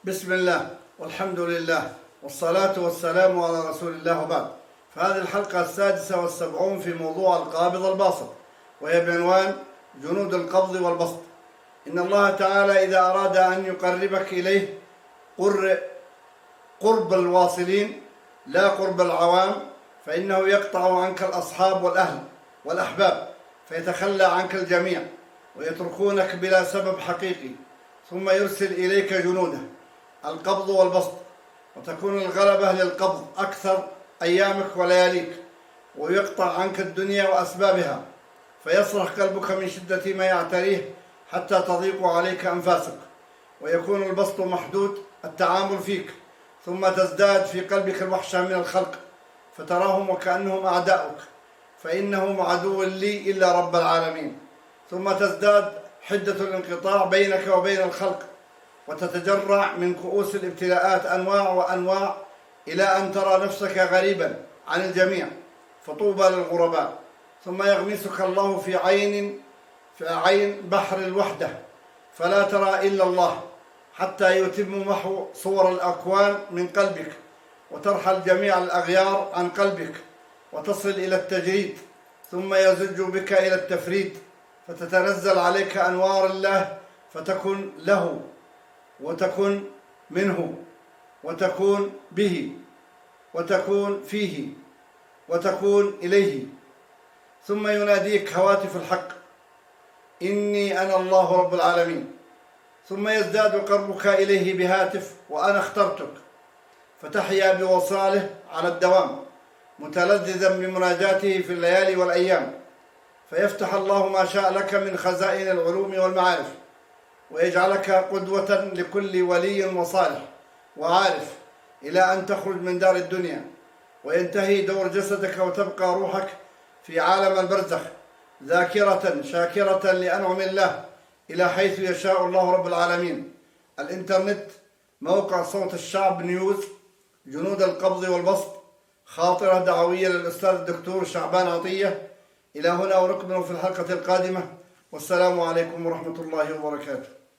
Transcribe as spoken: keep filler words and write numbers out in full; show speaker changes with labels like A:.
A: بسم الله والحمد لله والصلاة والسلام على رسول الله وبعد. فهذه الحلقة السادسة والسبعون في موضوع القابض الباسط، وهي بعنوان جنود القبض والبسط. إن الله تعالى إذا أراد أن يقربك إليه قرب الواصلين لا قرب العوام، فإنه يقطع عنك الأصحاب والأهل والأحباب، فيتخلى عنك الجميع ويتركونك بلا سبب حقيقي، ثم يرسل إليك جنوده القبض والبسط، وتكون الغلبة للقبض أكثر أيامك ولياليك، ويقطع عنك الدنيا وأسبابها، فيصرخ قلبك من شدة ما يعتريه حتى تضيق عليك أنفاسك، ويكون البسط محدود التعامل فيك، ثم تزداد في قلبك الوحشة من الخلق، فتراهم وكأنهم أعداؤك، فإنهم عدو لي إلا رب العالمين. ثم تزداد حدة الانقطاع بينك وبين الخلق، وتتجرع من كؤوس الابتلاءات أنواع وأنواع، إلى أن ترى نفسك غريبا عن الجميع، فطوبى للغرباء. ثم يغمسك الله في عين في عين بحر الوحدة، فلا ترى إلا الله، حتى يتم محو صور الأكوان من قلبك، وترحل جميع الأغيار عن قلبك، وتصل إلى التجريد، ثم يزج بك إلى التفريد، فتتنزل عليك أنوار الله، فتكن له وتكن منه وتكون به وتكون فيه وتكون إليه. ثم يناديك هواتف الحق: إني أنا الله رب العالمين. ثم يزداد قربك إليه بهاتف: وأنا اخترتك، فتحيا بوصاله على الدوام، متلذذا بمناجاته في الليالي والأيام، فيفتح الله ما شاء لك من خزائن العلوم والمعارف، ويجعلك قدوة لكل ولي وصالح وعارف، إلى أن تخرج من دار الدنيا، وينتهي دور جسدك، وتبقى روحك في عالم البرزخ ذاكرة شاكرة لأنعم الله، إلى حيث يشاء الله رب العالمين. الإنترنت، موقع صوت الشعب نيوز، جنود القبض والبسط، خاطرة دعوية للأستاذ الدكتور شعبان عطية. إلى هنا ونكمل في الحلقة القادمة، والسلام عليكم ورحمة الله وبركاته.